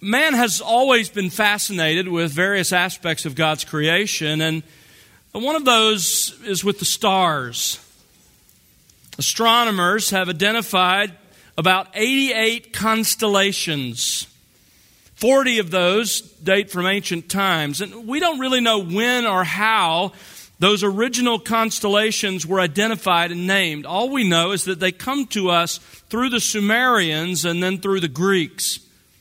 Man has always been fascinated with various aspects of God's creation, and one of those is with the stars. Astronomers have identified about 88 constellations. 40 of those date from ancient times, and we don't really know when or how those original constellations were identified and named. All we know is that they come to us through the Sumerians and then through the Greeks.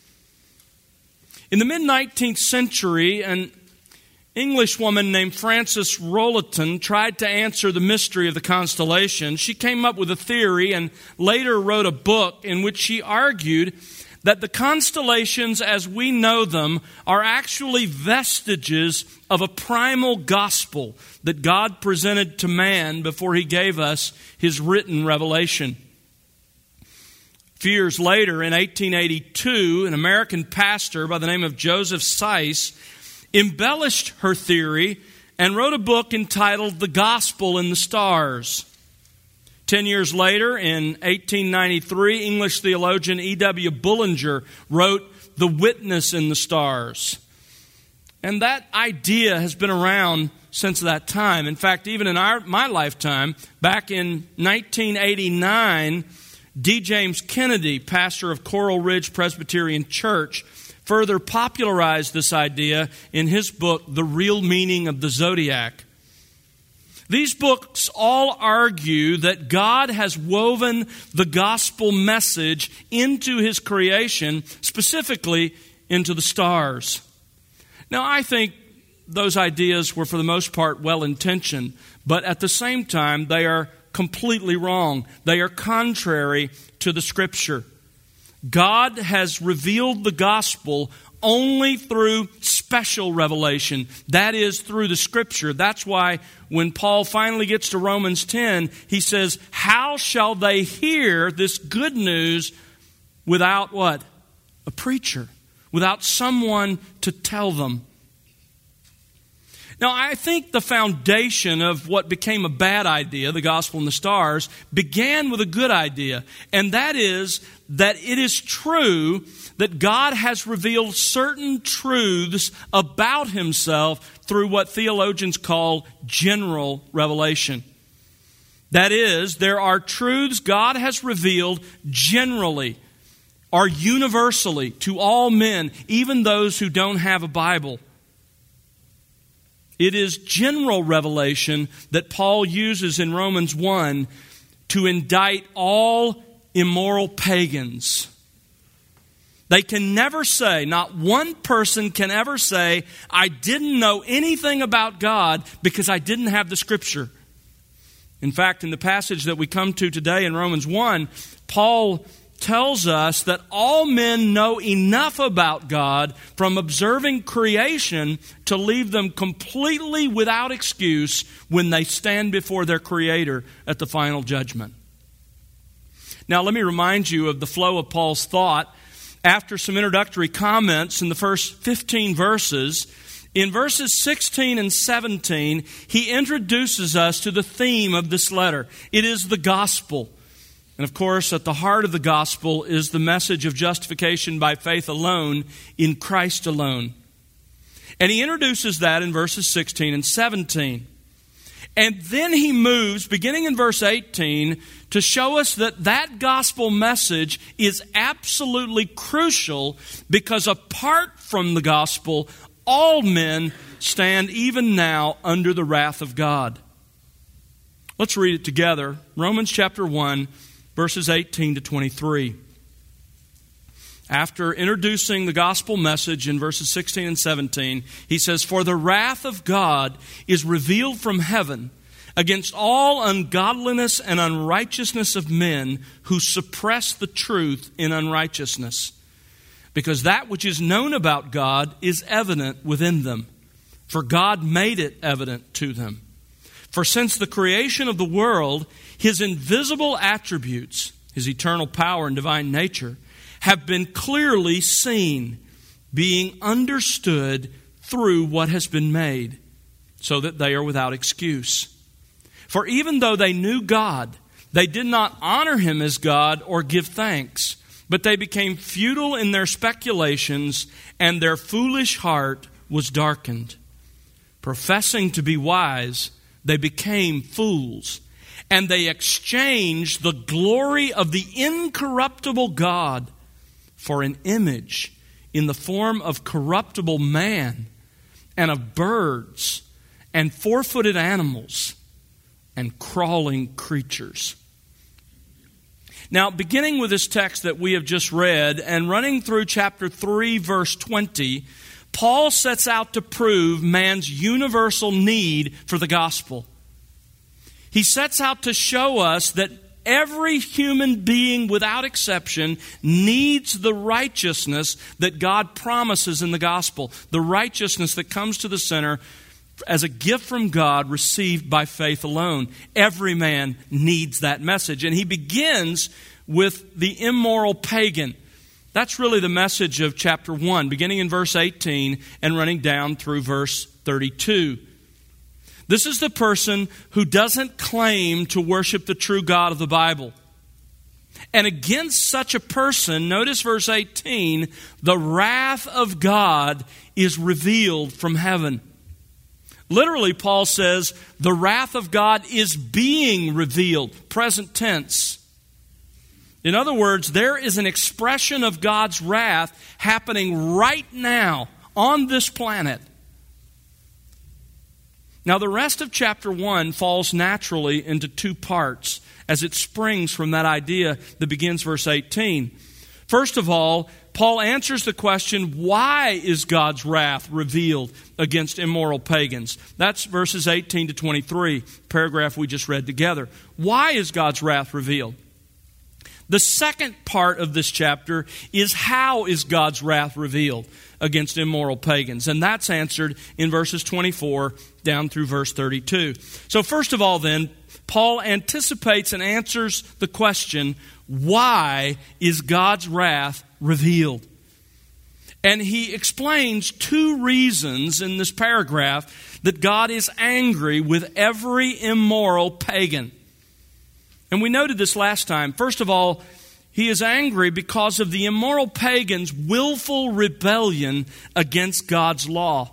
In the mid-19th century, an English woman named Frances Rolleton tried to answer the mystery of the constellations. She came up with a theory and later wrote a book in which she argued that the constellations as we know them are actually vestiges of a primal gospel that God presented to man before He gave us His written revelation. A few years later, in 1882, an American pastor by the name of Joseph Seiss embellished her theory and wrote a book entitled The Gospel in the Stars. 10 years later, in 1893, English theologian E.W. Bullinger wrote The Witness in the Stars. And that idea has been around since that time. In fact, even in my lifetime, back in 1989, D. James Kennedy, pastor of Coral Ridge Presbyterian Church, further popularized this idea in his book, The Real Meaning of the Zodiac. These books all argue that God has woven the gospel message into His creation, specifically into the stars. Now, I think those ideas were for the most part well-intentioned, but at the same time, they are completely wrong. They are contrary to the Scripture. God has revealed the gospel only through special revelation. That is, through the Scripture. That's why when Paul finally gets to Romans 10, he says, how shall they hear this good news without what? A preacher. Without someone to tell them. Now, I think the foundation of what became a bad idea, the gospel in the stars, began with a good idea. And that is that it is true that God has revealed certain truths about Himself through what theologians call general revelation. That is, there are truths God has revealed generally or universally to all men, even those who don't have a Bible. It is general revelation that Paul uses in Romans 1 to indict all immoral pagans. They can never say, not one person can ever say, I didn't know anything about God because I didn't have the Scripture. In fact, in the passage that we come to today in Romans 1, Paul tells us that all men know enough about God from observing creation to leave them completely without excuse when they stand before their Creator at the final judgment. Now, let me remind you of the flow of Paul's thought after some introductory comments in the first 15 verses. In verses 16 and 17, he introduces us to the theme of this letter. It is the gospel. And of course, at the heart of the gospel is the message of justification by faith alone in Christ alone. And he introduces that in verses 16 and 17. And then he moves, beginning in verse 18, to show us that that gospel message is absolutely crucial because apart from the gospel, all men stand even now under the wrath of God. Let's read it together. Romans chapter 1, verses 18 to 23. After introducing the gospel message in verses 16 and 17, he says, For the wrath of God is revealed from heaven against all ungodliness and unrighteousness of men who suppress the truth in unrighteousness. Because that which is known about God is evident within them, for God made it evident to them. For since the creation of the world, His invisible attributes, His eternal power and divine nature, have been clearly seen, being understood through what has been made, so that they are without excuse. For even though they knew God, they did not honor Him as God or give thanks, But they became futile in their speculations, and their foolish heart was darkened. Professing to be wise, they became fools, and they exchanged the glory of the incorruptible God for an image in the form of corruptible man, and of birds, and four-footed animals, and crawling creatures. Now, beginning with this text that we have just read and running through chapter 3, verse 20, Paul sets out to prove man's universal need for the gospel. He sets out to show us that every human being without exception needs the righteousness that God promises in the gospel, the righteousness that comes to the sinner as a gift from God received by faith alone. Every man needs that message. And he begins with the immoral pagan. That's really the message of chapter 1, beginning in verse 18 and running down through verse 32. This is the person who doesn't claim to worship the true God of the Bible. And against such a person, notice verse 18, the wrath of God is revealed from heaven. Literally, Paul says, the wrath of God is being revealed, present tense. In other words, there is an expression of God's wrath happening right now on this planet. Now, the rest of chapter 1 falls naturally into two parts as it springs from that idea that begins verse 18. First of all, Paul answers the question, why is God's wrath revealed against immoral pagans? That's verses 18 to 23, paragraph we just read together. Why is God's wrath revealed? The second part of this chapter is, how is God's wrath revealed against immoral pagans? And that's answered in verses 24 down through verse 32. So first of all then, Paul anticipates and answers the question, why is God's wrath revealed? And he explains two reasons in this paragraph that God is angry with every immoral pagan. And we noted this last time. First of all, he is angry because of the immoral pagan's willful rebellion against God's law.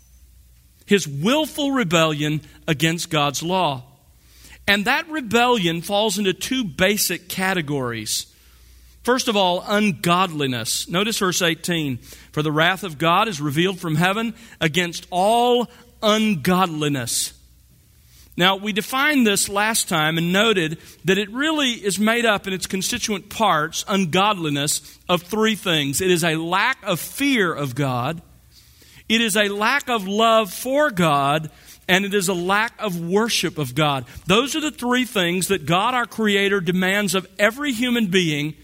His willful rebellion against God's law. And that rebellion falls into two basic categories. First of all, ungodliness. Notice verse 18. For the wrath of God is revealed from heaven against all ungodliness. Now, we defined this last time and noted that it really is made up in its constituent parts, ungodliness, of three things. It is a lack of fear of God, it is a lack of love for God, and it is a lack of worship of God. Those are the three things that God, our Creator, demands of every human being,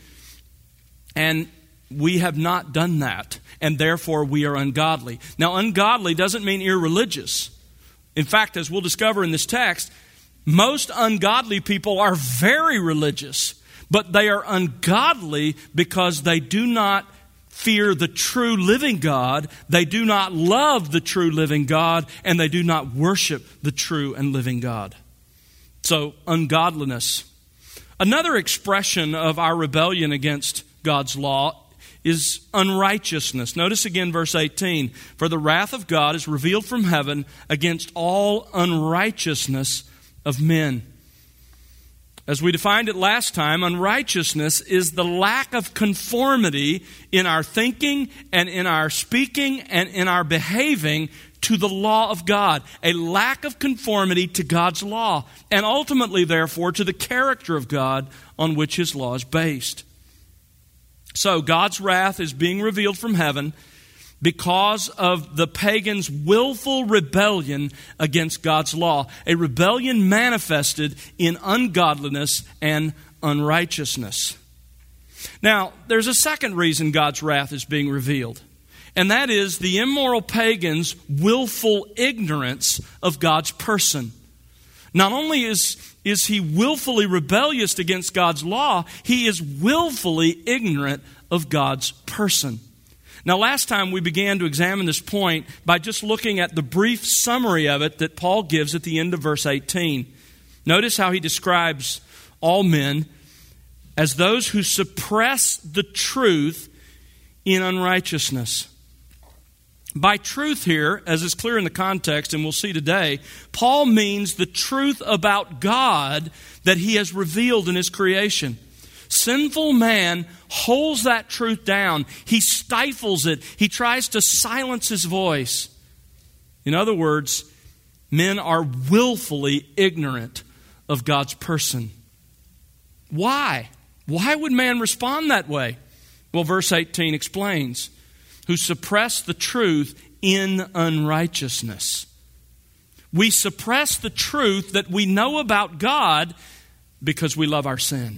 and we have not done that, and therefore we are ungodly. Now, ungodly doesn't mean irreligious. In fact, as we'll discover in this text, most ungodly people are very religious, but they are ungodly because they do not fear the true living God, they do not love the true living God, and they do not worship the true and living God. So, ungodliness. Another expression of our rebellion against God's law is unrighteousness. Notice again verse 18. For the wrath of God is revealed from heaven against all unrighteousness of men. As we defined it last time, unrighteousness is the lack of conformity in our thinking and in our speaking and in our behaving to the law of God. A lack of conformity to God's law, and ultimately, therefore, to the character of God on which His law is based. So God's wrath is being revealed from heaven because of the pagan's willful rebellion against God's law. A rebellion manifested in ungodliness and unrighteousness. Now, there's a second reason God's wrath is being revealed. And that is the immoral pagan's willful ignorance of God's person. Not only is he willfully rebellious against God's law, he is willfully ignorant of God's person. Now, last time we began to examine this point by just looking at the brief summary of it that Paul gives at the end of verse 18. Notice how he describes all men. as those who suppress the truth in unrighteousness. By truth here, as is clear in the context, and we'll see today, Paul means the truth about God that he has revealed in his creation. Sinful man holds that truth down. He stifles it. He tries to silence his voice. In other words, men are willfully ignorant of God's person. Why? Why would man respond that way? Well, verse 18 explains. Who suppress the truth in unrighteousness. We suppress the truth that we know about God because we love our sin.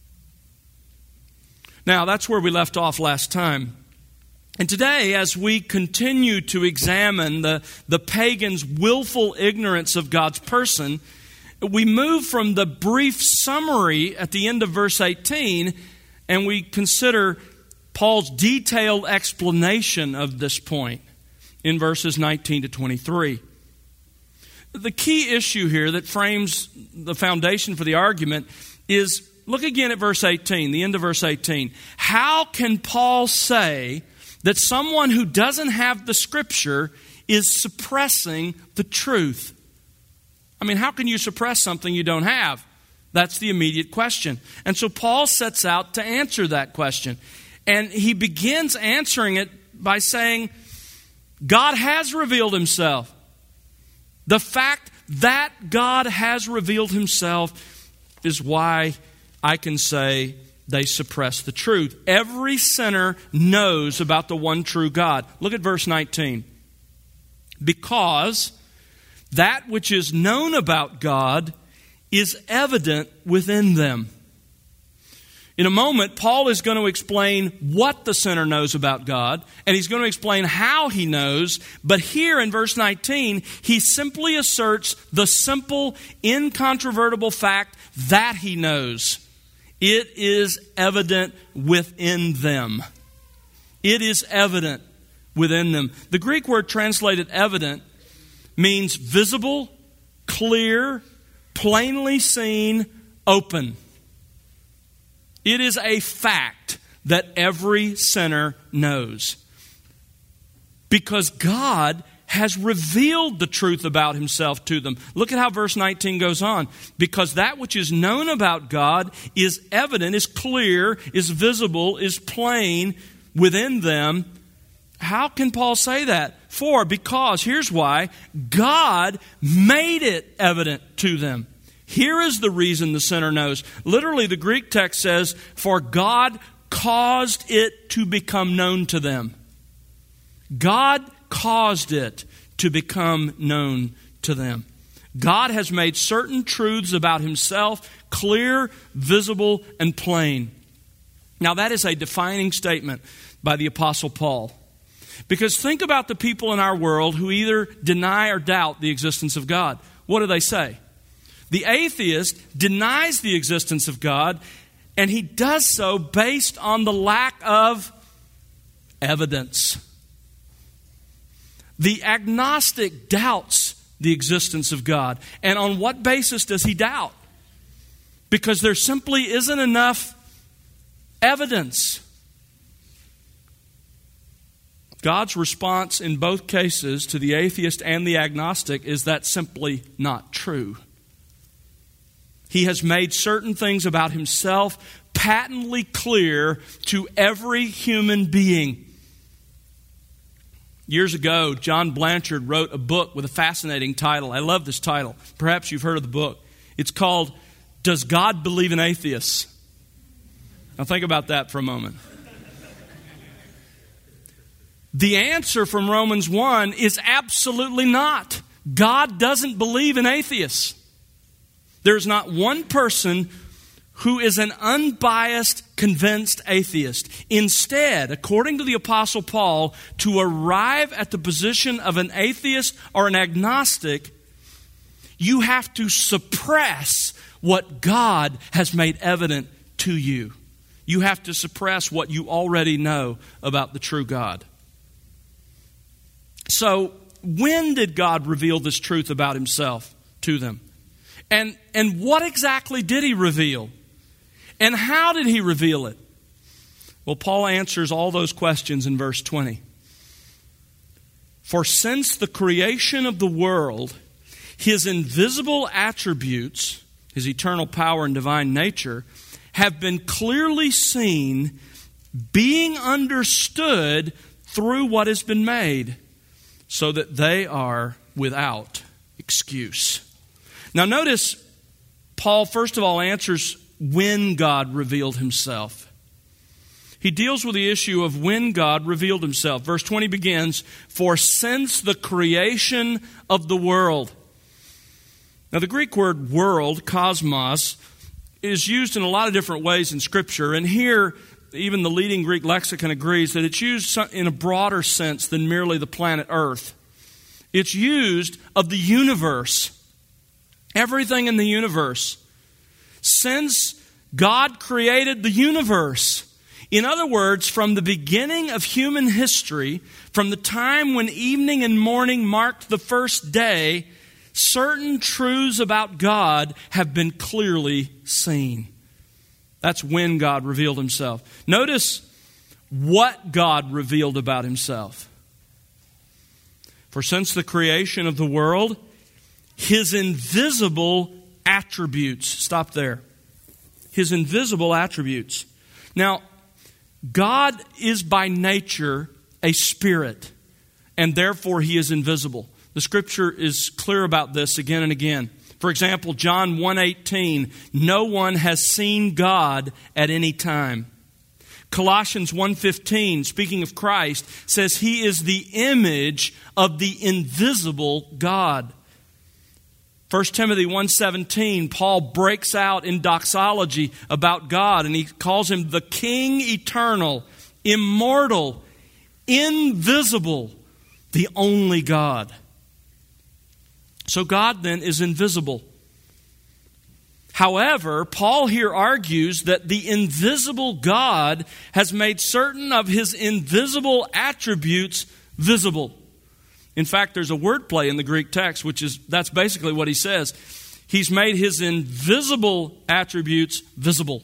Now, that's where we left off last time. And today, as we continue to examine the pagans' willful ignorance of God's person, we move from the brief summary at the end of verse 18, and we consider Paul's detailed explanation of this point in verses 19 to 23. The key issue here that frames the foundation for the argument is, look again at verse 18, the end of verse 18. How can Paul say that someone who doesn't have the Scripture is suppressing the truth? I mean, how can you suppress something you don't have? That's the immediate question. And so Paul sets out to answer that question. And he begins answering it by saying, God has revealed himself. The fact that God has revealed himself is why I can say they suppress the truth. Every sinner knows about the one true God. Look at verse 19. Because that which is known about God is evident within them. In a moment, Paul is going to explain what the sinner knows about God, and he's going to explain how he knows. But here in verse 19, he simply asserts the simple, incontrovertible fact that he knows. It is evident within them. It is evident within them. The Greek word translated evident means visible, clear, plainly seen, open. It is a fact that every sinner knows. Because God has revealed the truth about himself to them. Look at how verse 19 goes on. Because that which is known about God is evident, is clear, is visible, is plain within them. How can Paul say that? Because, here's why, God made it evident to them. Here is the reason the sinner knows. Literally, the Greek text says, for God caused it to become known to them. God caused it to become known to them. God has made certain truths about himself clear, visible, and plain. Now, that is a defining statement by the Apostle Paul. Because think about the people in our world who either deny or doubt the existence of God. What do they say? The atheist denies the existence of God, and he does so based on the lack of evidence. The agnostic doubts the existence of God. And on what basis does he doubt? Because there simply isn't enough evidence. God's response in both cases to the atheist and the agnostic is that simply not true. He has made certain things about himself patently clear to every human being. Years ago, John Blanchard wrote a book with a fascinating title. I love this title. Perhaps you've heard of the book. It's called, Does God Believe in Atheists? Now think about that for a moment. The answer from Romans 1 is absolutely not. God doesn't believe in atheists. There's not one person who is an unbiased, convinced atheist. Instead, according to the Apostle Paul, to arrive at the position of an atheist or an agnostic, you have to suppress what God has made evident to you. You have to suppress what you already know about the true God. So, when did God reveal this truth about himself to them? And what exactly did he reveal? And how did he reveal it? Well, Paul answers all those questions in verse 20. For since the creation of the world, his invisible attributes, his eternal power and divine nature, have been clearly seen, being understood through what has been made, so that they are without excuse. Now notice, Paul first of all answers when God revealed himself. He deals with the issue of when God revealed himself. Verse 20 begins, for since the creation of the world. Now the Greek word world, cosmos, is used in a lot of different ways in Scripture. And here, even the leading Greek lexicon agrees that it's used in a broader sense than merely the planet Earth. It's used of the universe. Everything in the universe. Since God created the universe. In other words, from the beginning of human history, from the time when evening and morning marked the first day, certain truths about God have been clearly seen. That's when God revealed himself. Notice what God revealed about himself. For since the creation of the world, his invisible attributes. Stop there. His invisible attributes. Now, God is by nature a spirit, and therefore he is invisible. The Scripture is clear about this again and again. For example, John 1:18, no one has seen God at any time. Colossians 1:15, speaking of Christ, says he is the image of the invisible God. 1 Timothy 1:17, Paul breaks out in doxology about God, and he calls him the King eternal, immortal, invisible, the only God. So God then is invisible. However, Paul here argues that the invisible God has made certain of his invisible attributes visible. In fact, there's a wordplay in the Greek text, that's basically what he says. He's made his invisible attributes visible.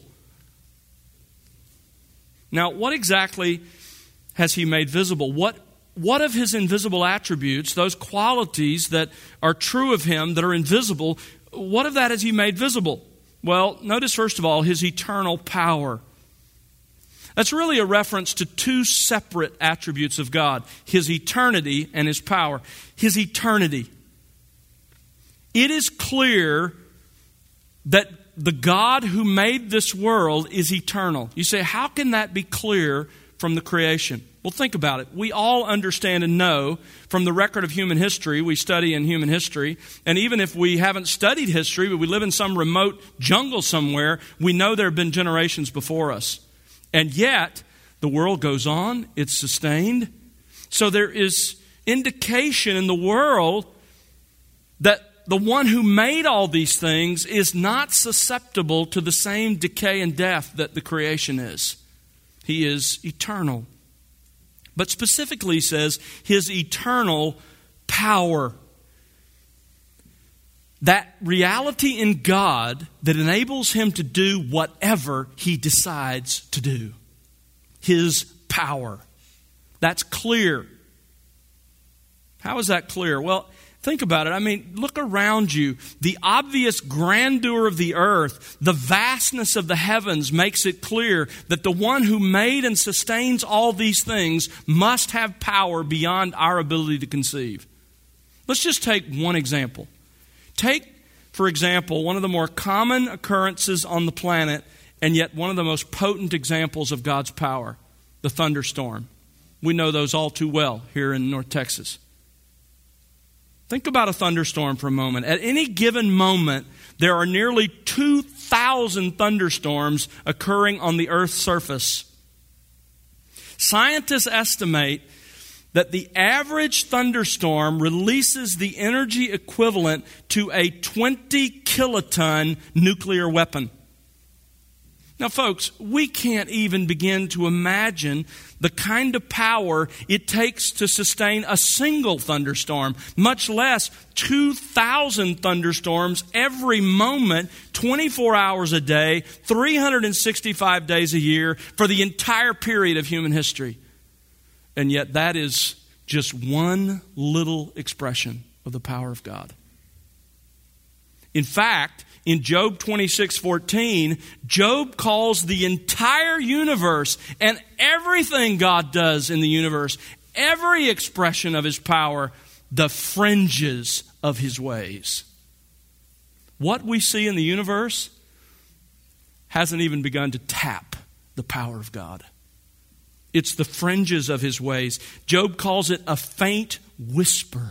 Now, what exactly has he made visible? What of his invisible attributes, those qualities that are true of him that are invisible, what of that has he made visible? Well, notice first of all his eternal power. That's really a reference to two separate attributes of God, his eternity and his power. His eternity. It is clear that the God who made this world is eternal. You say, how can that be clear from the creation? Well, think about it. We all understand and know from the record of human history, we study in human history, and even if we haven't studied history, but we live in some remote jungle somewhere, we know there have been generations before us. And yet, the world goes on, it's sustained. So there is indication in the world that the one who made all these things is not susceptible to the same decay and death that the creation is. He is eternal. But specifically, he says, his eternal power. That reality in God that enables him to do whatever he decides to do. His power. That's clear. How is that clear? Well, think about it. I mean, look around you. The obvious grandeur of the earth, the vastness of the heavens makes it clear that the one who made and sustains all these things must have power beyond our ability to conceive. Let's just take one example. Take, for example, one of the more common occurrences on the planet, and yet one of the most potent examples of God's power, the thunderstorm. We know those all too well here in North Texas. Think about a thunderstorm for a moment. At any given moment, there are nearly 2,000 thunderstorms occurring on the Earth's surface. Scientists estimate that the average thunderstorm releases the energy equivalent to a 20 kiloton nuclear weapon. Now, folks, we can't even begin to imagine the kind of power it takes to sustain a single thunderstorm, much less 2,000 thunderstorms every moment, 24 hours a day, 365 days a year, for the entire period of human history. And yet that is just one little expression of the power of God. In fact, in Job 26:14, Job calls the entire universe and everything God does in the universe, every expression of His power, the fringes of His ways. What we see in the universe hasn't even begun to tap the power of God. It's the fringes of His ways. Job calls it a faint whisper.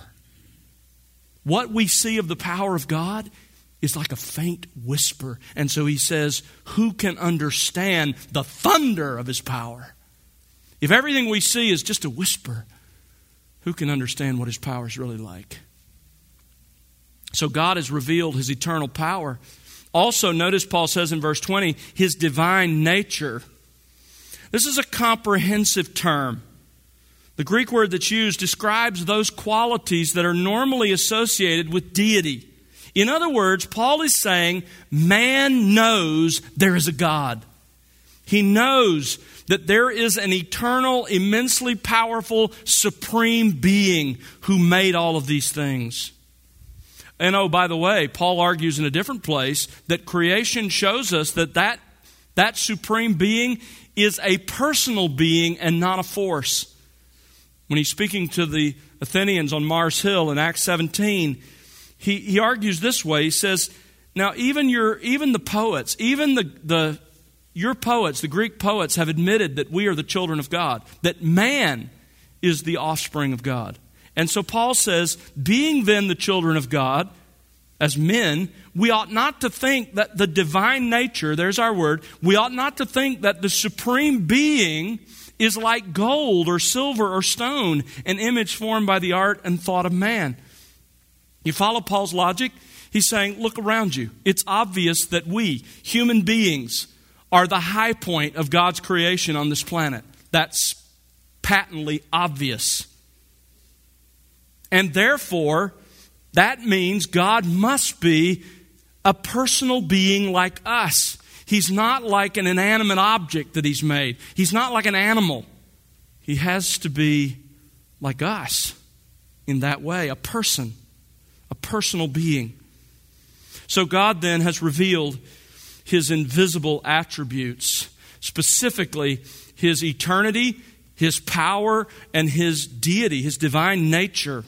What we see of the power of God is like a faint whisper. And so he says, who can understand the thunder of His power? If everything we see is just a whisper, who can understand what His power is really like? So God has revealed His eternal power. Also, notice Paul says in verse 20, His divine nature. This is a comprehensive term. The Greek word that's used describes those qualities that are normally associated with deity. In other words, Paul is saying man knows there is a God. He knows that there is an eternal, immensely powerful, supreme being who made all of these things. And oh, by the way, Paul argues in a different place that creation shows us that supreme being is a personal being and not a force. When he's speaking to the Athenians on Mars Hill in Acts 17, he argues this way. He says, now even the poets, your poets, the Greek poets, have admitted that we are the children of God, that man is the offspring of God. And so Paul says, being then the children of God, as men, we ought not to think that the divine nature, there's our word, we ought not to think that the supreme being is like gold or silver or stone, an image formed by the art and thought of man. You follow Paul's logic? He's saying, look around you. It's obvious that we, human beings, are the high point of God's creation on this planet. That's patently obvious. And therefore, that means God must be a personal being like us. He's not like an inanimate object that He's made. He's not like an animal. He has to be like us in that way, a person, a personal being. So God then has revealed His invisible attributes, specifically His eternity, His power, and His deity, His divine nature.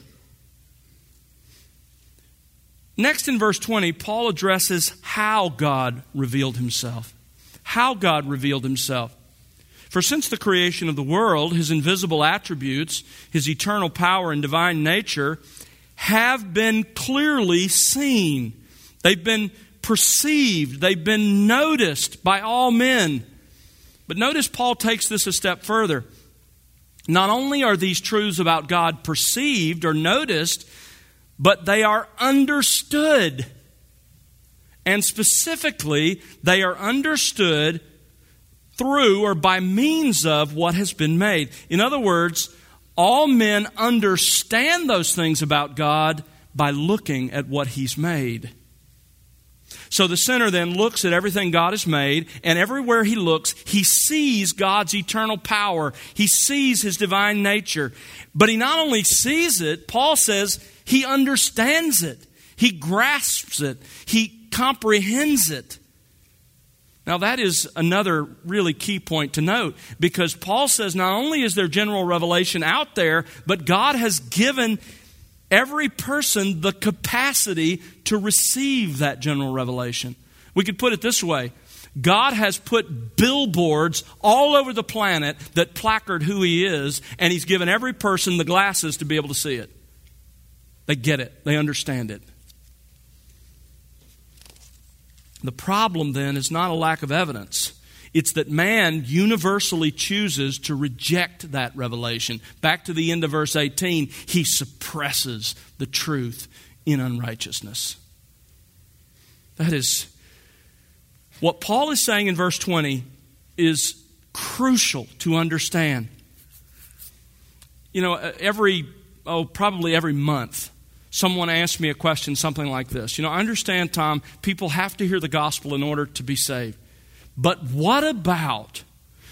Next in verse 20, Paul addresses how God revealed Himself. How God revealed Himself. For since the creation of the world, His invisible attributes, His eternal power and divine nature, have been clearly seen. They've been perceived. They've been noticed by all men. But notice Paul takes this a step further. Not only are these truths about God perceived or noticed, but they are understood. And specifically, they are understood through or by means of what has been made. In other words, all men understand those things about God by looking at what He's made. So the sinner then looks at everything God has made, and everywhere he looks, he sees God's eternal power. He sees His divine nature. But he not only sees it, Paul says, he understands it. He grasps it. He comprehends it. Now that is another really key point to note, because Paul says not only is there general revelation out there, but God has given every person the capacity to receive that general revelation. We could put it this way. God has put billboards all over the planet that placard who He is, and He's given every person the glasses to be able to see it. They get it. They understand it. The problem then is not a lack of evidence. It's that man universally chooses to reject that revelation. Back to the end of verse 18, he suppresses the truth in unrighteousness. That is What Paul is saying in verse 20 is crucial to understand. You know, probably every month, someone asks me a question, something like this. You know, I understand, Tom, people have to hear the gospel in order to be saved. But what about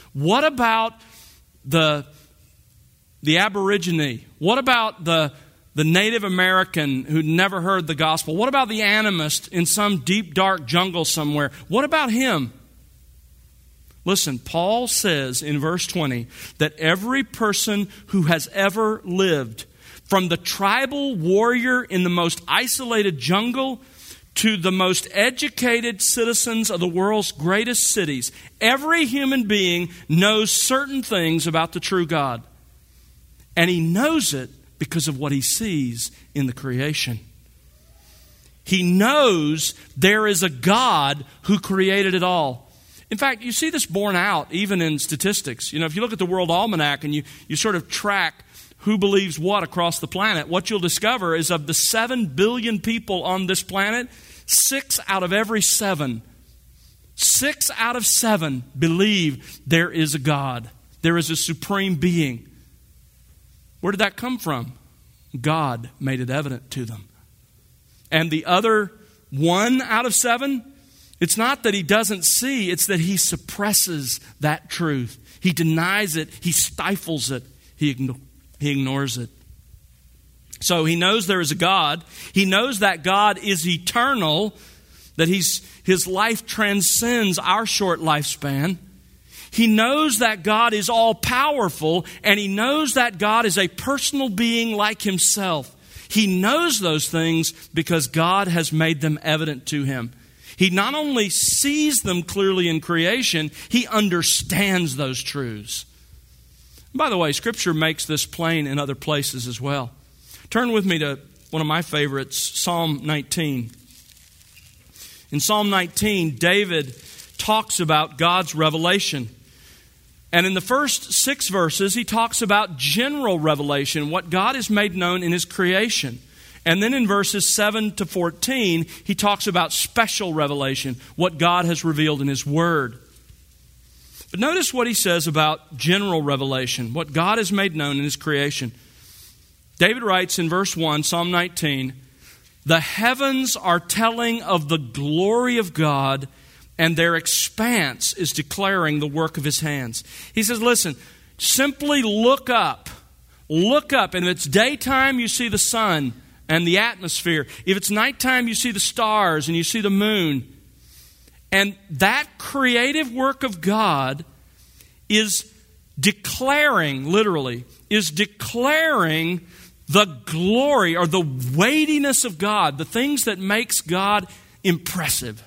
the Aborigine? What about the Native American who never heard the gospel? What about the animist in some deep, dark jungle somewhere? What about him? Listen, Paul says in verse 20 that every person who has ever lived, from the tribal warrior in the most isolated jungle to the most educated citizens of the world's greatest cities, every human being knows certain things about the true God. And he knows it because of what he sees in the creation. He knows there is a God who created it all. In fact, you see this borne out even in statistics. You know, if you look at the World Almanac and you sort of track who believes what across the planet, what you'll discover is of the 7 billion people on this planet, 6 out of every 7 believe there is a God. There is a supreme being. Where did that come from? God made it evident to them. And the other 1 out of 7, it's not that he doesn't see, it's that he suppresses that truth. He denies it, he stifles it, he ignores it. So he knows there is a God. He knows that God is eternal, that his life transcends our short lifespan. He knows that God is all-powerful, and he knows that God is a personal being like himself. He knows those things because God has made them evident to him. He not only sees them clearly in creation, he understands those truths. By the way, Scripture makes this plain in other places as well. Turn with me to one of my favorites, Psalm 19. In Psalm 19, David talks about God's revelation. And in the first 6 verses, he talks about general revelation, what God has made known in his creation. And then in verses 7 to 14, he talks about special revelation, what God has revealed in his word. But notice what he says about general revelation, what God has made known in his creation. David writes in verse 1, Psalm 19, "The heavens are telling of the glory of God, and their expanse is declaring the work of his hands." He says, listen, simply look up. Look up. And if it's daytime, you see the sun and the atmosphere. If it's nighttime, you see the stars and you see the moon. And that creative work of God is declaring, literally, is declaring the glory or the weightiness of God, the things that makes God impressive,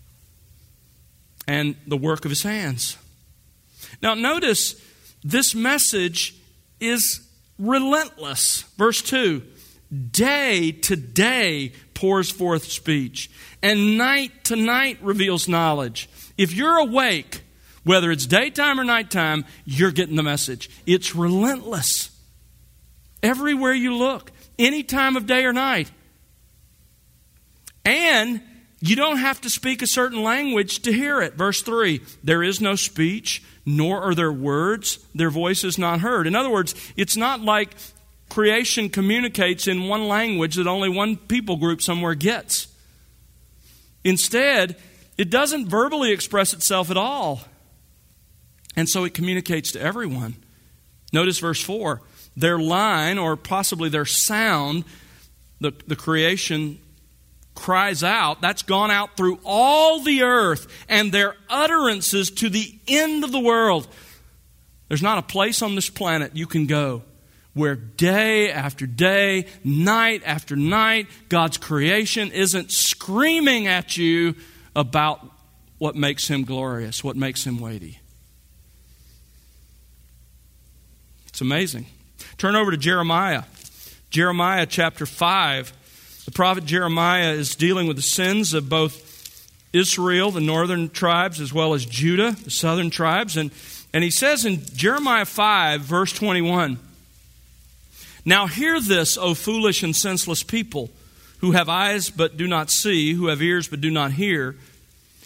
and the work of his hands. Now notice, this message is relentless. Verse 2, "Day to day pours forth speech, and night to night reveals knowledge." If you're awake, whether it's daytime or nighttime, you're getting the message. It's relentless. Everywhere you look, any time of day or night. And you don't have to speak a certain language to hear it. Verse 3, "There is no speech, nor are there words. Their voice is not heard." In other words, it's not like creation communicates in one language that only one people group somewhere gets. Instead, it doesn't verbally express itself at all. And so it communicates to everyone. Notice verse 4. Their line, or possibly their sound, the creation cries out, that's gone out through all the earth, and their utterances to the end of the world. There's not a place on this planet you can go where day after day, night after night, God's creation isn't screaming at you about what makes him glorious, what makes him weighty. It's amazing. Turn over to Jeremiah. Jeremiah chapter 5. The prophet Jeremiah is dealing with the sins of both Israel, the northern tribes, as well as Judah, the southern tribes. And he says in Jeremiah 5, verse 21, "Now hear this, O foolish and senseless people, who have eyes but do not see, who have ears but do not hear.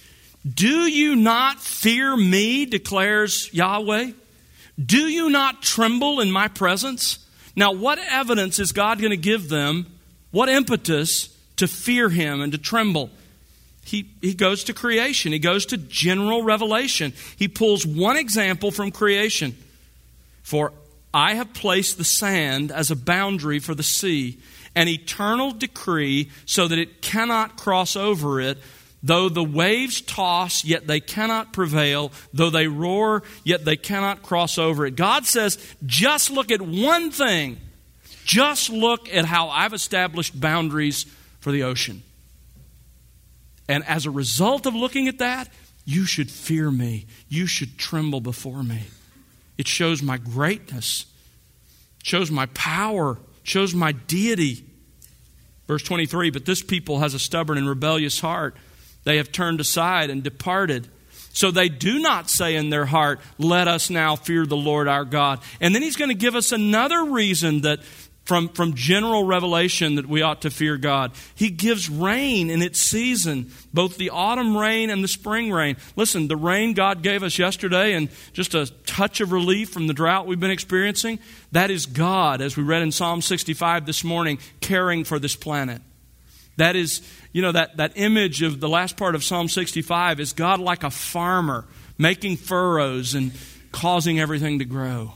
Do you not fear me, declares Yahweh? Do you not tremble in my presence? Now, what evidence is God going to give them? What impetus to fear him and to tremble? He goes to creation. He goes to general revelation. He pulls one example from creation. For I have placed the sand as a boundary for the sea, an eternal decree so that it cannot cross over it. Though the waves toss, yet they cannot prevail. Though they roar, yet they cannot cross over it. God says, just look at one thing. Just look at how I've established boundaries for the ocean. And as a result of looking at that, you should fear me. You should tremble before me. It shows my greatness. It shows my power. It shows my deity. Verse 23, but this people has a stubborn and rebellious heart. They have turned aside and departed. So they do not say in their heart, let us now fear the Lord our God. And then he's going to give us another reason that from general revelation that we ought to fear God. He gives rain in its season, both the autumn rain and the spring rain. Listen, the rain God gave us yesterday and just a touch of relief from the drought we've been experiencing, that is God, as we read in Psalm 65 this morning, caring for this planet. That is, that image of the last part of Psalm 65 is God like a farmer making furrows and causing everything to grow.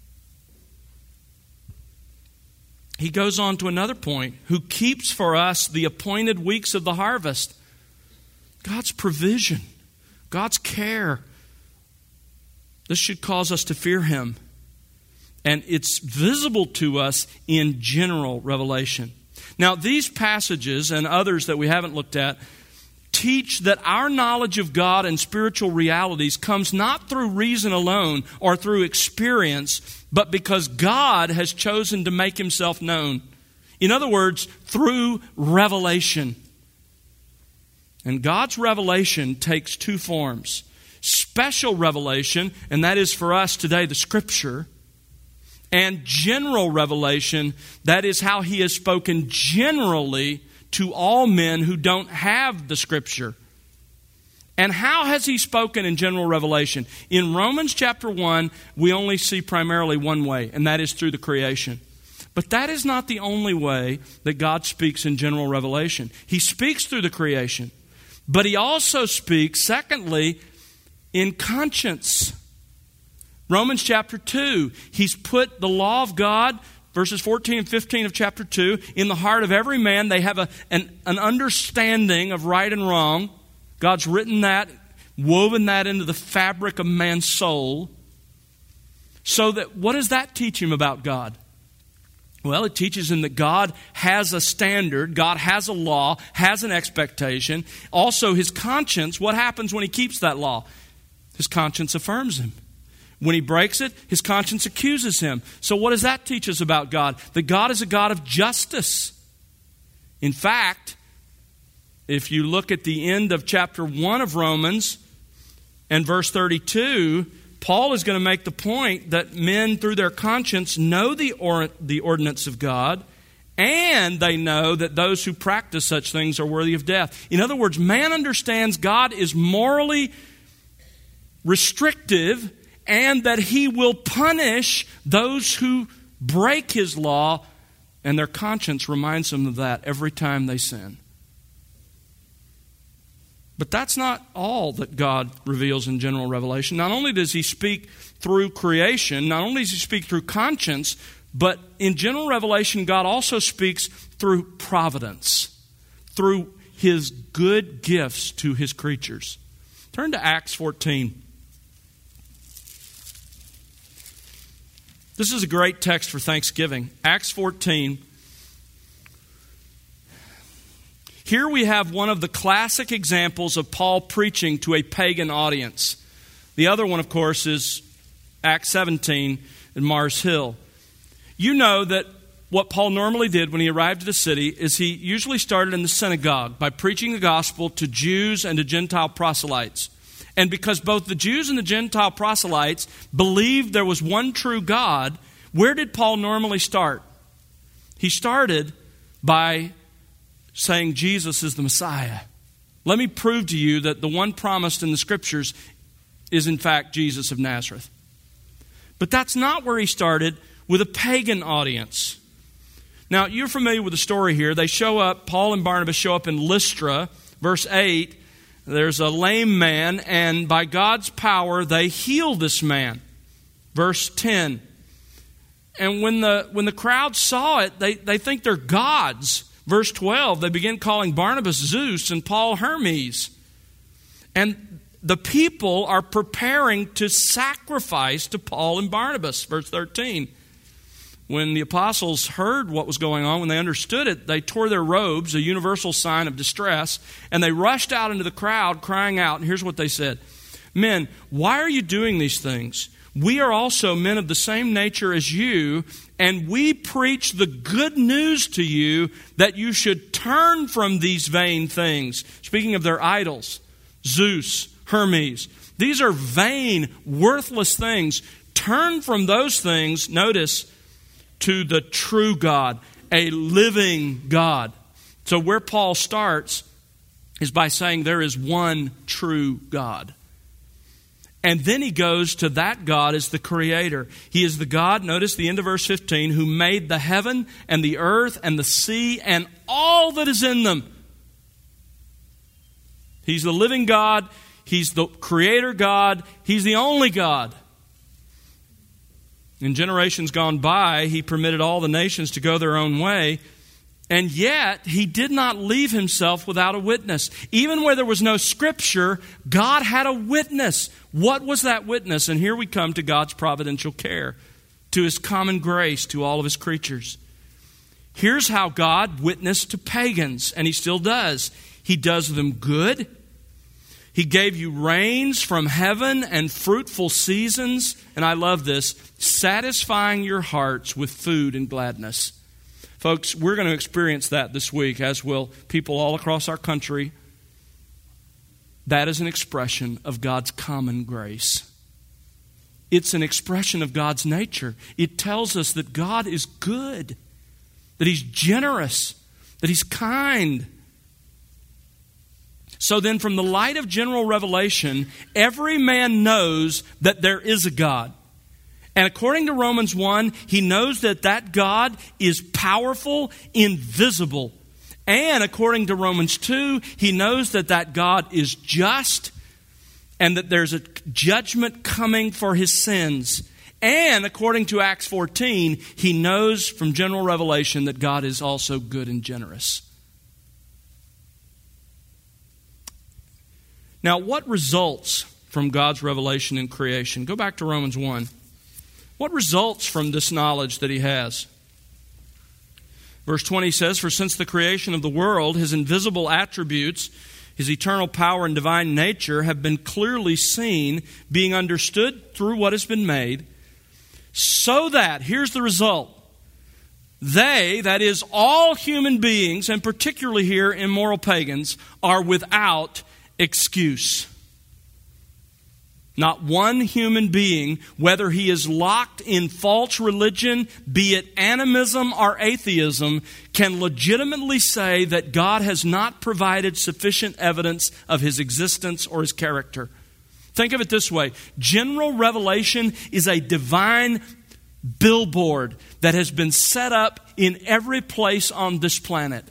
He goes on to another point, who keeps for us the appointed weeks of the harvest. God's provision, God's care. This should cause us to fear him. And it's visible to us in general revelation. Now, these passages and others that we haven't looked at teach that our knowledge of God and spiritual realities comes not through reason alone or through experience, but because God has chosen to make himself known. In other words, through revelation. And God's revelation takes two forms. Special revelation, and that is for us today the Scripture. And general revelation, that is how he has spoken generally to all men who don't have the Scripture. And how has he spoken in general revelation? In Romans chapter 1, we only see primarily one way, and that is through the creation. But that is not the only way that God speaks in general revelation. He speaks through the creation. But he also speaks, secondly, in conscience. Romans chapter 2, he's put the law of God, verses 14 and 15 of chapter 2, in the heart of every man. They have an understanding of right and wrong. God's written that, woven that into the fabric of man's soul. So that, what does that teach him about God? Well, it teaches him that God has a standard, God has a law, has an expectation. Also, his conscience, what happens when he keeps that law? His conscience affirms him. When he breaks it, his conscience accuses him. So what does that teach us about God? That God is a God of justice. In fact, if you look at the end of chapter 1 of Romans and verse 32, Paul is going to make the point that men through their conscience know the ordinance of God, and they know that those who practice such things are worthy of death. In other words, man understands God is morally restrictive and that he will punish those who break his law, and their conscience reminds them of that every time they sin. But that's not all that God reveals in general revelation. Not only does he speak through creation, not only does he speak through conscience, but in general revelation, God also speaks through providence, through his good gifts to his creatures. Turn to Acts 14. This is a great text for Thanksgiving. Acts 14. Here we have one of the classic examples of Paul preaching to a pagan audience. The other one, of course, is Acts 17 in Mars Hill. You know that what Paul normally did when he arrived at a city is he usually started in the synagogue by preaching the gospel to Jews and to Gentile proselytes. And because both the Jews and the Gentile proselytes believed there was one true God, where did Paul normally start? He started by saying Jesus is the Messiah. Let me prove to you that the one promised in the Scriptures is in fact Jesus of Nazareth. But that's not where he started, with a pagan audience. Now, you're familiar with the story here. They show up, Paul and Barnabas show up in Lystra, verse 8. There's a lame man, and by God's power, they heal this man. Verse 10. And when the crowd saw it, they think they're gods. Verse 12, they begin calling Barnabas Zeus and Paul Hermes. And the people are preparing to sacrifice to Paul and Barnabas. Verse 13. When the apostles heard what was going on, when they understood it, they tore their robes, a universal sign of distress, and they rushed out into the crowd crying out. And here's what they said. Men, why are you doing these things? We are also men of the same nature as you, and we preach the good news to you that you should turn from these vain things. Speaking of their idols, Zeus, Hermes. These are vain, worthless things. Turn from those things, notice, to the true God, a living God. So where Paul starts is by saying there is one true God. And then he goes to that God as the Creator. He is the God, notice the end of verse 15, who made the heaven and the earth and the sea and all that is in them. He's the living God. He's the Creator God. He's the only God. In generations gone by, he permitted all the nations to go their own way. And yet, he did not leave himself without a witness. Even where there was no Scripture, God had a witness. What was that witness? And here we come to God's providential care, to His common grace to all of His creatures. Here's how God witnessed to pagans, and He still does. He does them good. He gave you rains from heaven and fruitful seasons, and I love this, satisfying your hearts with food and gladness. Folks, we're going to experience that this week, as will people all across our country. That is an expression of God's common grace. It's an expression of God's nature. It tells us that God is good, that He's generous, that He's kind. So then, from the light of general revelation, every man knows that there is a God. And according to Romans 1, he knows that that God is powerful, invisible. And according to Romans 2, he knows that that God is just and that there's a judgment coming for his sins. And according to Acts 14, he knows from general revelation that God is also good and generous. Now, what results from God's revelation in creation? Go back to Romans 1. What results from this knowledge that He has? Verse 20 says, "For since the creation of the world, His invisible attributes, His eternal power and divine nature have been clearly seen, being understood through what has been made, so that," here's the result, "they," that is, all human beings, and particularly here immoral pagans, "are without excuse." Not one human being, whether he is locked in false religion, be it animism or atheism, can legitimately say that God has not provided sufficient evidence of His existence or His character. Think of it this way. General revelation is a divine billboard that has been set up in every place on this planet.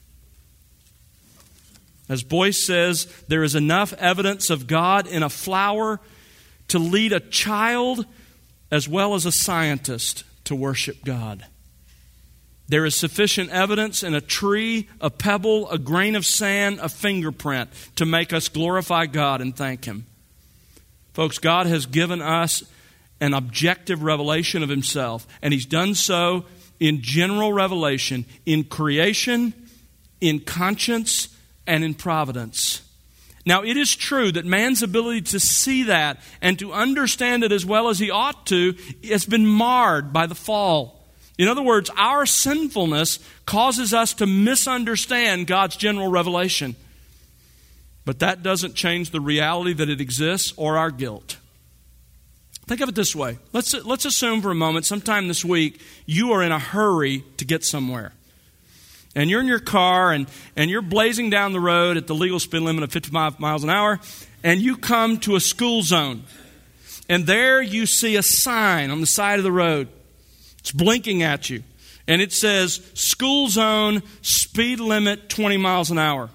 As Boyce says, there is enough evidence of God in a flower to lead a child as well as a scientist to worship God. There is sufficient evidence in a tree, a pebble, a grain of sand, a fingerprint to make us glorify God and thank Him. Folks, God has given us an objective revelation of Himself, and He's done so in general revelation, in creation, in conscience, and in providence. Now, it is true that man's ability to see that and to understand it as well as he ought to has been marred by the fall. In other words, our sinfulness causes us to misunderstand God's general revelation. But that doesn't change the reality that it exists or our guilt. Think of it this way. Let's assume for a moment, sometime this week, you are in a hurry to get somewhere. And you're in your car and you're blazing down the road at the legal speed limit of 55 miles an hour, and you come to a school zone. And there you see a sign on the side of the road. It's blinking at you. And it says, school zone, speed limit 20 miles an hour.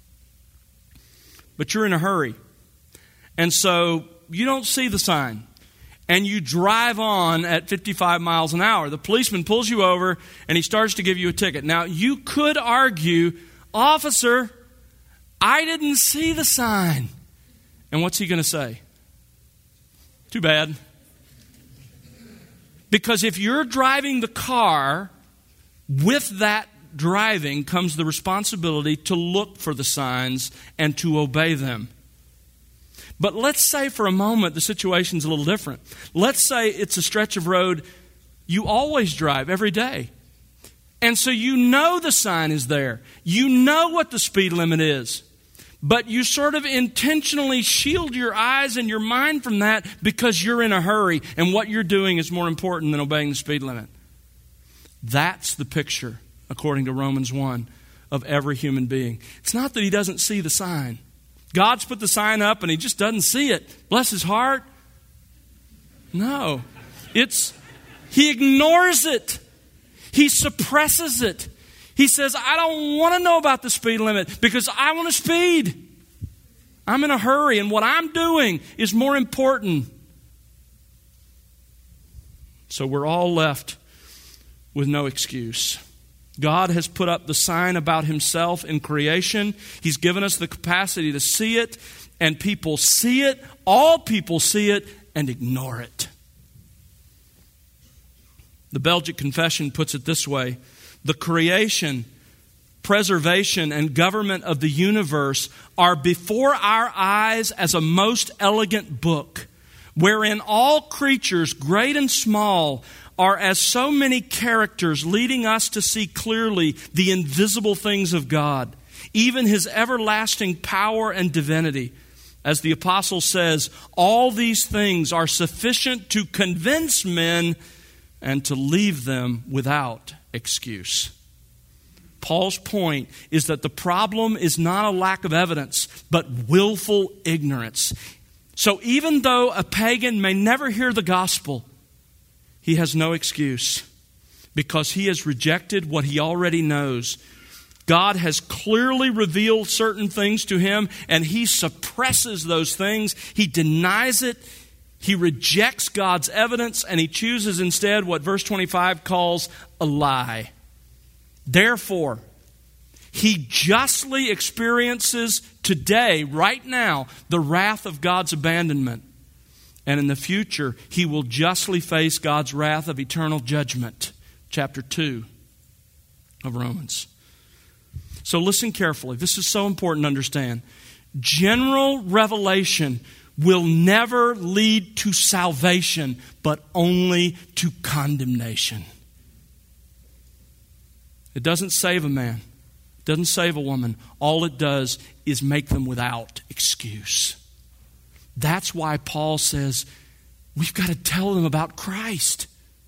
But you're in a hurry. And so you don't see the sign. And you drive on at 55 miles an hour. The policeman pulls you over and he starts to give you a ticket. Now, you could argue, officer, I didn't see the sign. And what's he going to say? Too bad. Because if you're driving the car, with that driving comes the responsibility to look for the signs and to obey them. But let's say for a moment the situation's a little different. Let's say it's a stretch of road you always drive every day. And so you know the sign is there. You know what the speed limit is. But you sort of intentionally shield your eyes and your mind from that because you're in a hurry and what you're doing is more important than obeying the speed limit. That's the picture, according to Romans 1, of every human being. It's not that he doesn't see the sign. God's put the sign up and he just doesn't see it. Bless his heart. No. He ignores it. He suppresses it. He says, I don't want to know about the speed limit because I want to speed. I'm in a hurry and what I'm doing is more important. So we're all left with no excuse. God has put up the sign about himself in creation. He's given us the capacity to see it, and people see it, all people see it, and ignore it. The Belgic Confession puts it this way: the creation, preservation, and government of the universe are before our eyes as a most elegant book, wherein all creatures, great and small, are as so many characters leading us to see clearly the invisible things of God, even his everlasting power and divinity. As the apostle says, all these things are sufficient to convince men and to leave them without excuse. Paul's point is that the problem is not a lack of evidence, but willful ignorance. So even though a pagan may never hear the gospel, he has no excuse because he has rejected what he already knows. God has clearly revealed certain things to him, and he suppresses those things. He denies it. He rejects God's evidence, and he chooses instead what verse 25 calls a lie. Therefore, he justly experiences today, right now, the wrath of God's abandonment. And in the future, he will justly face God's wrath of eternal judgment. Chapter 2 of Romans. So listen carefully. This is so important to understand. General revelation will never lead to salvation, but only to condemnation. It doesn't save a man. It doesn't save a woman. All it does is make them without excuse. That's why Paul says, we've got to tell them about Christ.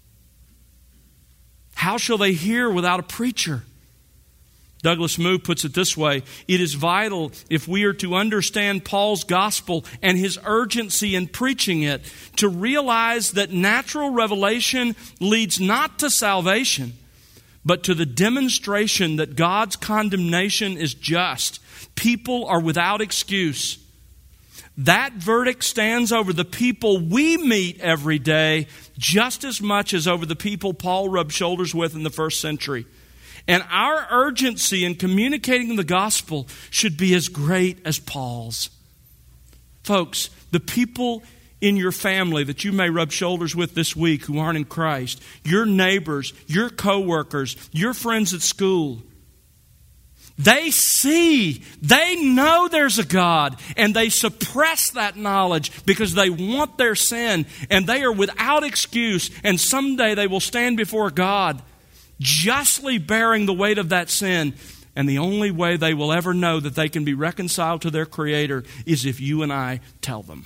How shall they hear without a preacher? Douglas Moo puts it this way: it is vital, if we are to understand Paul's gospel and his urgency in preaching it, to realize that natural revelation leads not to salvation, but to the demonstration that God's condemnation is just. People are without excuse. That verdict stands over the people we meet every day just as much as over the people Paul rubbed shoulders with in the first century. And our urgency in communicating the gospel should be as great as Paul's. Folks, the people in your family that you may rub shoulders with this week who aren't in Christ, your neighbors, your co-workers, your friends at school, they see, they know there's a God, and they suppress that knowledge because they want their sin, and they are without excuse, and someday they will stand before God justly bearing the weight of that sin. And the only way they will ever know that they can be reconciled to their Creator is if you and I tell them.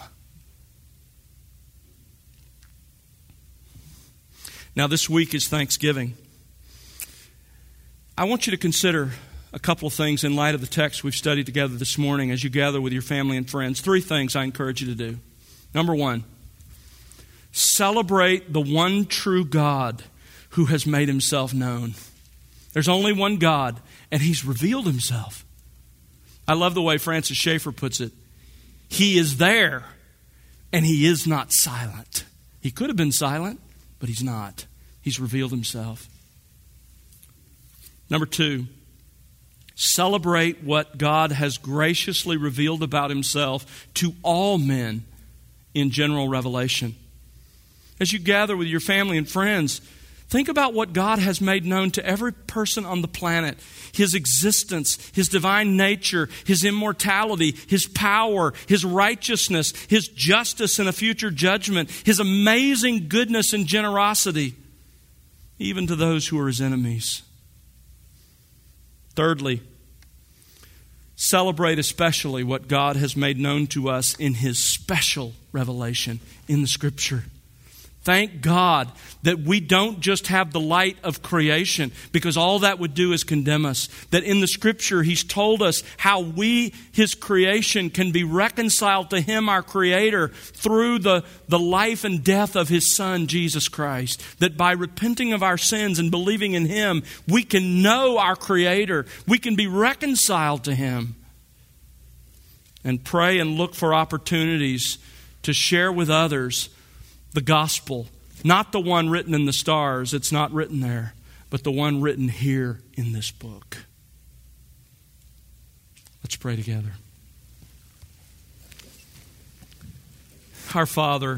Now, this week is Thanksgiving. I want you to consider a couple of things in light of the text we've studied together this morning as you gather with your family and friends. 3 things I encourage you to do. Number 1, celebrate the one true God who has made himself known. There's only one God, and he's revealed himself. I love the way Francis Schaeffer puts it. He is there, and he is not silent. He could have been silent, but he's not. He's revealed himself. Number 2, celebrate what God has graciously revealed about himself to all men in general revelation. As you gather with your family and friends, think about what God has made known to every person on the planet. His existence, his divine nature, his immortality, his power, his righteousness, his justice and a future judgment, his amazing goodness and generosity, even to those who are his enemies. Thirdly, celebrate especially what God has made known to us in his special revelation in the Scripture. Thank God that we don't just have the light of creation, because all that would do is condemn us. That in the Scripture he's told us how we, his creation, can be reconciled to him, our Creator, through the life and death of his Son, Jesus Christ. That by repenting of our sins and believing in him, we can know our Creator. We can be reconciled to him. And pray and look for opportunities to share with others the gospel, not the one written in the stars, it's not written there, but the one written here in this book. Let's pray together. Our Father,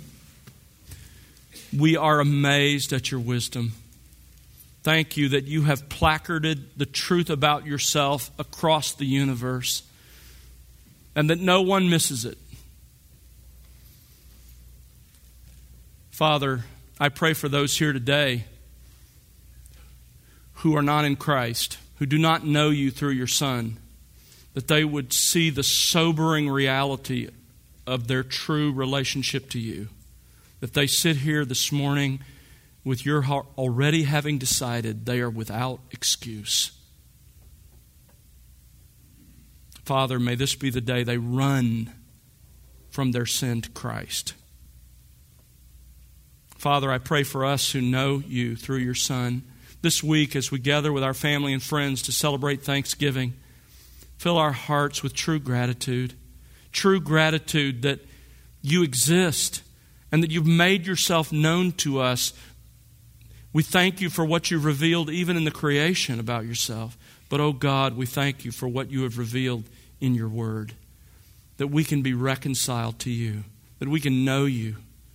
we are amazed at your wisdom. Thank you that you have placarded the truth about yourself across the universe, and that no one misses it. Father, I pray for those here today who are not in Christ, who do not know you through your Son, that they would see the sobering reality of their true relationship to you. That they sit here this morning with your heart already having decided they are without excuse. Father, may this be the day they run from their sin to Christ. Father, I pray for us who know you through your Son. This week, as we gather with our family and friends to celebrate Thanksgiving, fill our hearts with true gratitude that you exist and that you've made yourself known to us. We thank you for what you've revealed even in the creation about yourself. But, oh God, we thank you for what you have revealed in your word, that we can be reconciled to you, that we can know you.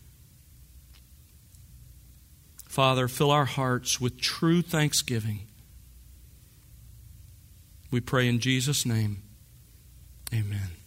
Father, fill our hearts with true thanksgiving. We pray in Jesus' name. Amen.